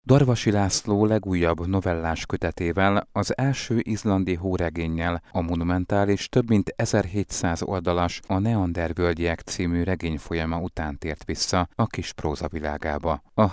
Darvasi László legújabb novellás kötetével, az első izlandi hóregénnyel a monumentális, több mint 1700 oldalas A Neandervölgyiek című regényfolyama után tért vissza a kis próza világába. A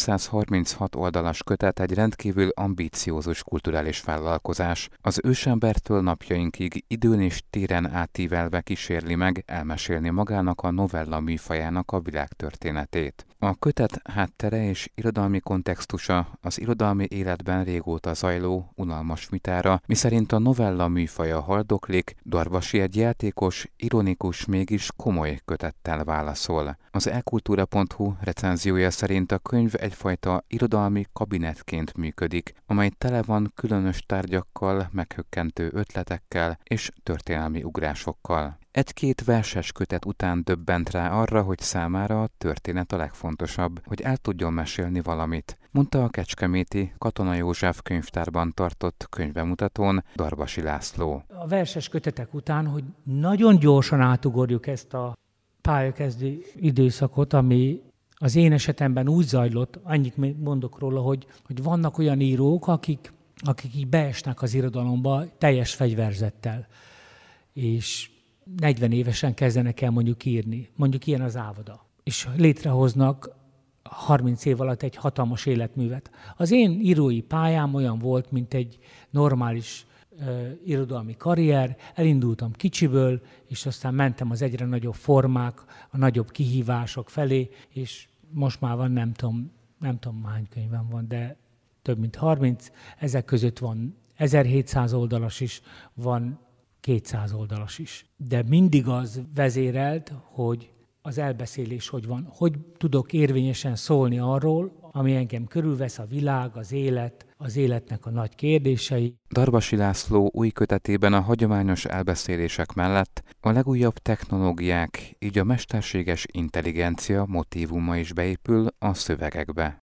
336 oldalas kötet egy rendkívül ambíciózus kulturális vállalkozás. Az ősembertől napjainkig időn és téren átívelve kísérli meg elmesélni magának a novella műfajának a világtörténetét. A kötet háttere és irodalmi kontextusa az irodalmi életben régóta zajló, unalmas vitára, miszerint a novella műfaja haldoklik, Darvasi egy játékos, ironikus, mégis komoly kötettel válaszol. Az ekultúra.hu recenziója szerint a könyv egyfajta irodalmi kabinetként működik, amely tele van különös tárgyakkal, meghökkentő ötletekkel és történelmi ugrásokkal. Egy-két verses kötet után döbbent rá arra, hogy számára a történet a legfontosabb, hogy el tudjon mesélni valamit, mondta a kecskeméti Katona József könyvtárban tartott könyvbemutatón Darvasi László. A verses kötetek után, hogy nagyon gyorsan átugorjuk ezt a pályakezdő időszakot, ami az én esetemben úgy zajlott, annyit mondok róla, hogy vannak olyan írók, akik így beesnek az irodalomba teljes fegyverzettel, és 40 évesen kezdenek el mondjuk írni, mondjuk ilyen az Ávada, és létrehoznak 30 év alatt egy hatalmas életművet. Az én írói pályám olyan volt, mint egy normális irodalmi karrier, elindultam kicsiből, és aztán mentem az egyre nagyobb formák, a nagyobb kihívások felé, és most már van nem tudom hány könyvem van, de több mint 30, ezek között van 1700 oldalas is, van 200 oldalas is. De mindig az vezérelt, hogy az elbeszélés hogy van. Hogy tudok érvényesen szólni arról, ami engem körülvesz, a világ, az élet, az életnek a nagy kérdései. Darvasi László új kötetében a hagyományos elbeszélések mellett a legújabb technológiák, így a mesterséges intelligencia motívuma is beépül a szövegekbe.